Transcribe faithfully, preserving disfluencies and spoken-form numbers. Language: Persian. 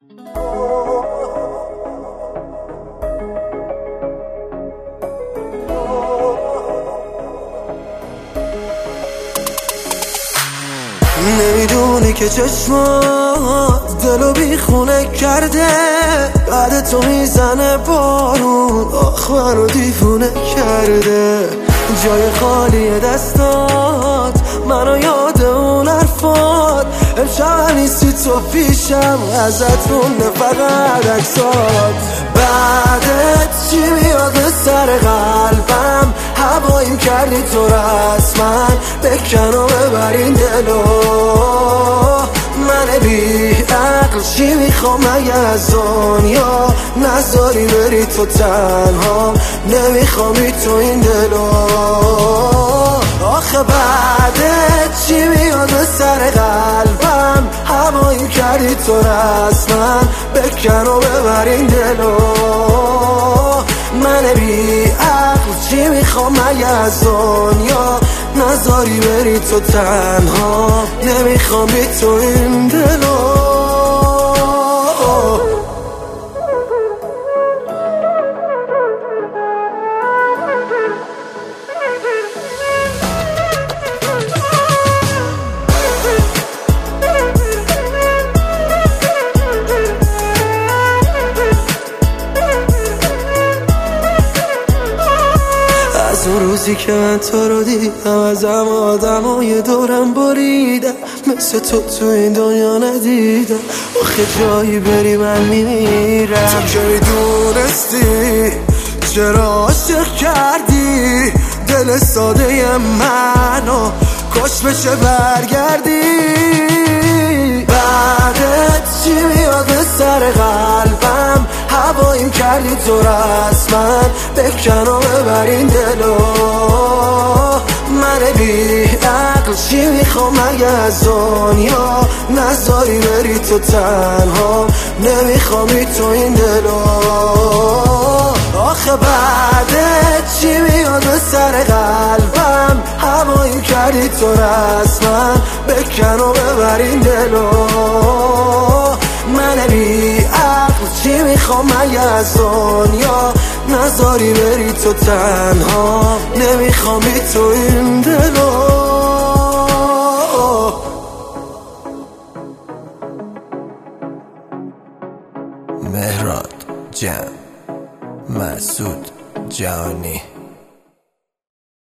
نمیدونی که چشمات دلو بیخونه کرده، بعد تو میزنه بارون، آخ منو دیوونه کرده. جای خالی دستات منو یاد اون حرفات، امشب نیستی تو پیشم، ازت مونده فقط عکسات. بعدت چی میاد سر قلبم، هواییم کردی تو رسما، بکن و ببر این دلو. من بی عقل چی میخوام مگه از دنیا، نذاری بری تو تنها، نمیخوامی تو این دلو. آخه بعدت چی میاد به سر قلبم، هواییم کردی تو رسما، بکن و ببر این دلو. من بی عقل چی میخوام مگه از دنیا، نذاری بری تو تنها، نمیخوامی تو این دلو. از اون روزی که من تو رو دیدم، از هم آدمای دورم بریدم، مثل تو تو این دنیا ندیدم. آخه جایی بری من میمیرم. تو که میدونستی چرا عاشق کردی دل ساده منو، کاش بشه برگردی. بعدت چی میاد به سر قلبم، هواییم کردی تو رسما، بکن و ببر این دلو. من بی عقل چی میخوام مگه از دنیا، نذاری بری تو تنها، نمیخوامی تو این دلو. آخه بعدت چی میاد به سر قلبم، هواییم کردی تو رسما، بکن و ببر این دلو. من بی عقل چی میخوام مگه از دنیا، نذاری بری تو تنها، نمیخوامی تو این دلو.